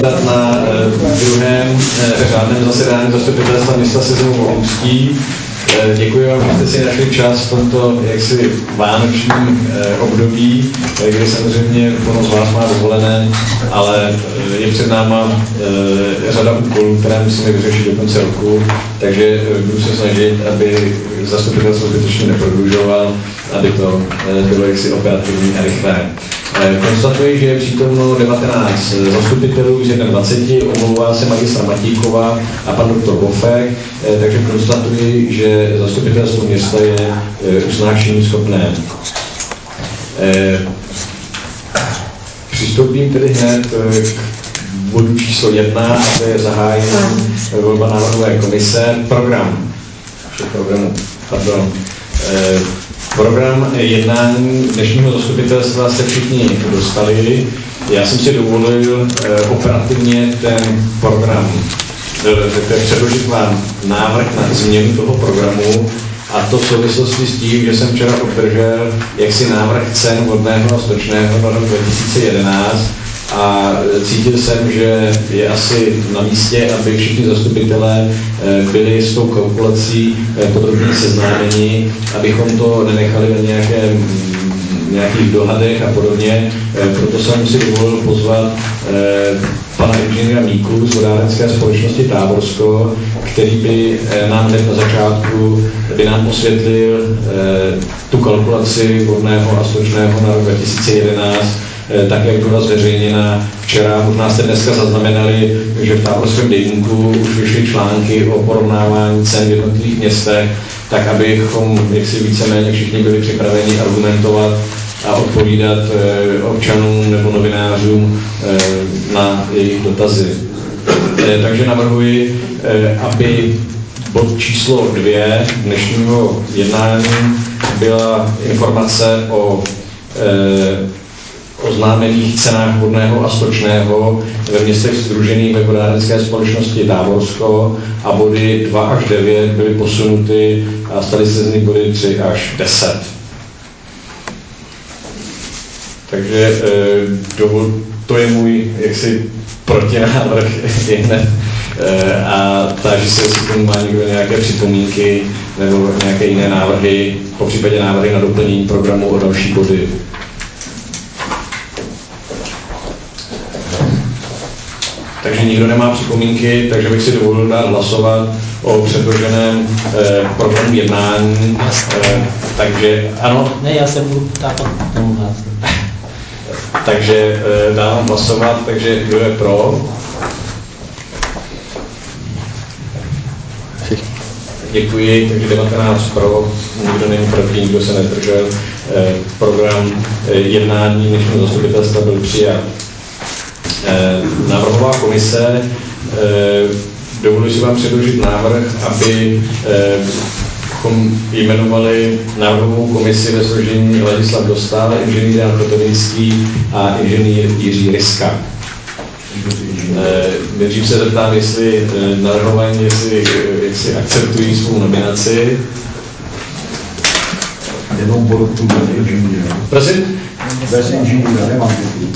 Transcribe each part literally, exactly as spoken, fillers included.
Na druhém řádném zasedání zastupitelstva města Sezemov-Olomoucký. Děkuji vám, že jste si našli čas v tomto jaksi vánočním období, kdy samozřejmě plno z vás má dovolené, ale je před náma řada úkolů, které musíme vyřešit do konce roku, takže budu se snažit, aby zastupitelstvo zbytečně neprodlužoval, aby to bylo jaksi operativní a rychlé. Konstatuji, že je přítomno devatenáct zastupitelů z dvaceti jedna, omlouvá se magistra Matíková a pan doktor Bofek, takže konstatuji, že zastupitelstvo města je usnášení schopné. Přistoupím tedy hned k bodu číslo jedna, a to je zahájení volba návrhové komise. Program. Programu, pardon. Program jednání dnešního zastupitelstva se všichni dostali. Já jsem si dovolil operativně ten program, předložit vám návrh na změnu toho programu, a to v souvislosti s tím, že jsem včera obdržel jaksi návrh cen vodného a stočného na rok dva tisíce jedenáct a cítil jsem, že je asi na místě, aby všichni zastupitelé byli s tou kalkulací podrobně seznámeni, abychom to nenechali na nějakém, nějakých dohadech a podobně. Proto jsem si dovolil pozvat pana inženýra Míku z vodárenské společnosti Táborsko, který by nám hned na začátku by nám osvětlil tu kalkulaci vodného a stočného na rok dva tisíce jedenáct, tak, jak byla zveřejněna včera. Možná jste dneska zaznamenali, že v Táborském deníku už vyšly články o porovnávání cen v jednotlivých městech, tak abychom jaksi víceméně všichni byli připraveni argumentovat a odpovídat občanům nebo novinářům na jejich dotazy. Takže navrhuji, aby bod číslo dvě dnešního jednání byla informace o oznámených cenách vodného a stočného ve městech sdružených ve vodárenské společnosti Táborsko, a body dva až devět byly posunuty a staly se z nich body tři až deset. Takže dovol, to je můj jaksi protinávrh hned, a táži se, jestli tomu má někdo nějaké připomínky nebo nějaké jiné návrhy, popřípadě návrhy na doplnění programu o další body. Takže nikdo nemá připomínky, takže bych si dovolil dát hlasovat o předloženém eh, programu jednání. Eh, takže ano. Ne, já se budu ptát tomu hlásit. Takže eh, dávám hlasovat, takže kdo je pro? Děkuji, takže devatenáct pro, nikdo není proti, nikdo se nezdržel. Eh, program eh, jednání dnešního zastupitelstva byl přijat. Návrhová komise, dovoluji si vám předložit návrh, aby jmenovali návrhovou komisi ve složení Ladislav Dostál, inženýr Jan Kotovinský a inženýr Jiří Ryska. Nejdřív se zeptám, jestli navrhovaní, jestli, jestli akceptují svou nominaci. Jenom porodku bez inženýra. Prosím? Bez inženýra, nemám děti.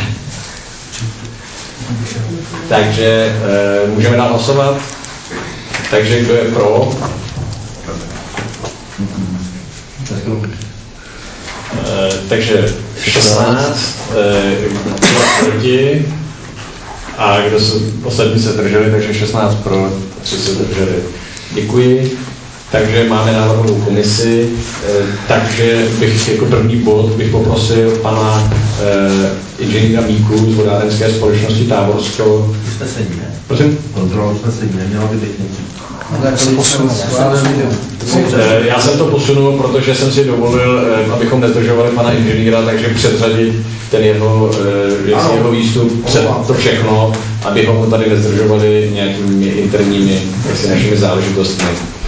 Takže e, můžeme dát hlasovat. Takže kdo je pro? E, takže šestnáct e, proti, a kdo se, ostatní se zdrželi, takže šestnáct pro, tři se zdrželi. Děkuji. Takže máme návrhovou komisi, e, takže bych jako první bod bych poprosil pana e, inženýra Míku z vodárenské společnosti Táborsko. Usnesení, ne? Prosím? Kontrola usnesení, neměla by být něco. E, já jsem to posunul, protože jsem si dovolil, e, abychom nezdržovali pana inženýra, takže předřadit ten jeho, e, jeho výstup před to všechno, abychom ho tady nezdržovali nějakými interními jaksi našimi záležitostmi.